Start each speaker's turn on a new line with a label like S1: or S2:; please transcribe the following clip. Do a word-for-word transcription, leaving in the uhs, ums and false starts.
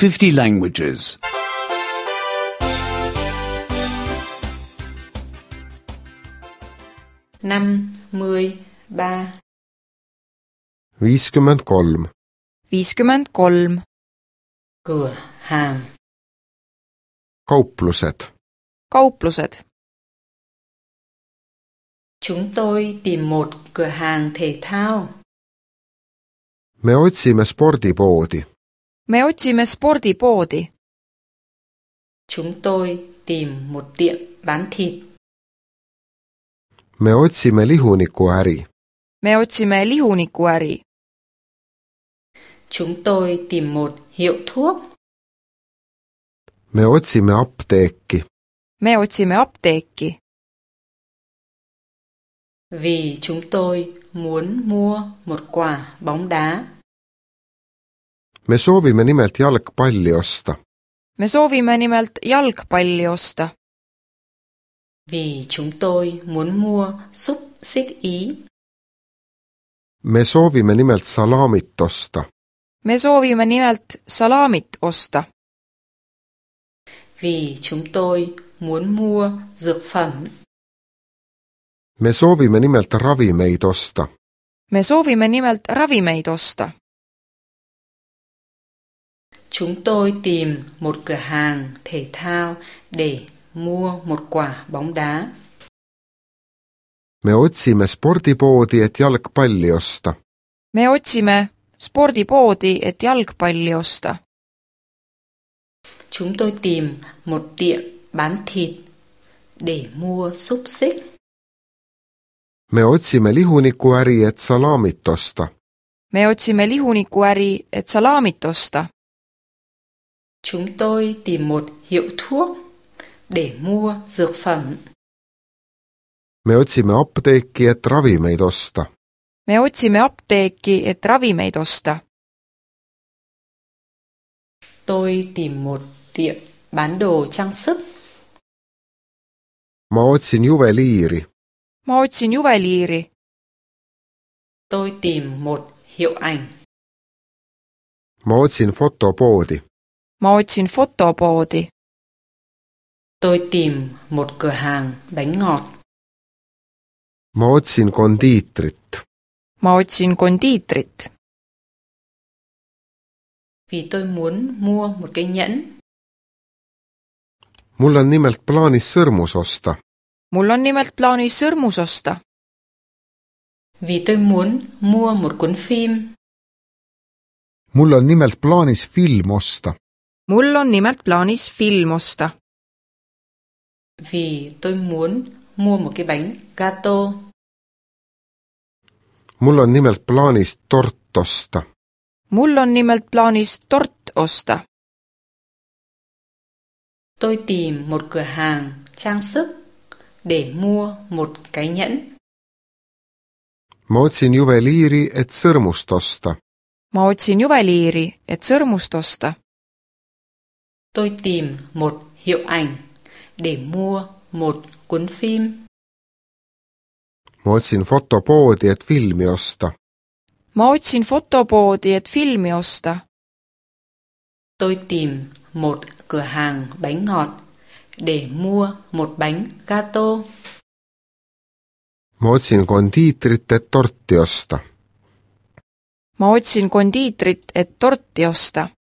S1: fifty languages.
S2: năm mươi ba.
S3: viiskümmend kolm,
S4: viiskümmend kolm.
S2: Cửa hàng.
S3: kauplused,
S4: Kauplused.
S2: Chúng tôi tìm một cửa hàng thể thao.
S3: me otsime spordipoodi,
S4: Me otsime spordipoodi.
S2: Chúng tôi tìm một tiệm bán thịt.
S3: me otsime lihunikuäri,
S4: Me otsime lihunikuäri.
S2: Chúng tôi tìm một hiệu thuốc.
S3: me otsime apteeki,
S4: Me otsime apteeki.
S2: Vì chúng tôi muốn mua một quả bóng đá.
S3: me soovime nimelt jalgpalli osta,
S4: Me soovime nimelt jalgpalli osta.
S2: Vì chúng tôi muốn mua xúc xích Ý.
S3: me soovime nimelt salamit osta,
S4: Me soovime nimelt salamit osta.
S2: Vì chúng tôi muốn mua dược phẩm.
S3: me soovime nimelt ravimeid osta,
S4: Me soovime nimelt ravimeid osta.
S2: Chúng tôi tìm một cửa hàng thể thao để mua một quả bóng đá.
S3: me otsime spordipoodi, et jalgpalli osta,
S4: Me otsime spordipoodi, et jalgpalli osta.
S2: Chúng tôi tìm một tiệm bán thịt để mua xúc xích.
S3: me otsime lihunikuäri, et salamit osta,
S4: Me otsime lihunikuäri, et salamit osta.
S2: Chúng tôi tìm một hiệu thuốc để mua dược phẩm.
S3: me otsime apteeki, et ravimeid osta,
S4: Me otsime apteeki, et ravimeid osta.
S2: Tôi tìm một tiệm bán đồ trang sức.
S3: ma otsin juveliiri,
S4: Ma otsin juveliiri.
S2: Tôi tìm một hiệu ảnh.
S3: ma otsin fotopoodi,
S4: Ma otsin fotopoodi.
S2: Tôi tìm một cửa hàng bánh ngọt.
S3: ma otsin kondiitrit,
S4: Ma otsin kondiitrit.
S2: Vì tôi muốn mua một cái nhẫn.
S3: mul on nimelt plaanis sõrmus osta,
S4: Mul on nimelt plaanis sõrmus osta.
S2: Vì tôi muốn mua một cuốn phim.
S3: mul on nimelt plaanis film osta,
S4: Mul on nimelt plaanis film osta.
S2: Vì tôi muốn mua một cái bánh gato.
S3: mul on nimelt plaanis tort osta,
S4: Mul on nimelt plaanis tort osta.
S2: Tôi tìm một cửa hàng trang sức để mua một cái nhẫn.
S3: ma otsin juveliiri, et sõrmust osta,
S4: Ma otsin juveliiri, et sõrmust osta.
S2: Tôi tìm một hiệu ảnh để mua một cuốn phim.
S3: ma otsin fotopoodi, et filmi osta,
S4: Ma otsin fotopoodi, et filmi osta.
S2: Tôi tìm một cửa hàng bánh ngọt để mua một bánh gato.
S3: ma otsin kondiitrit, et torti osta,
S4: Ma otsin kondiitrit, et torti osta.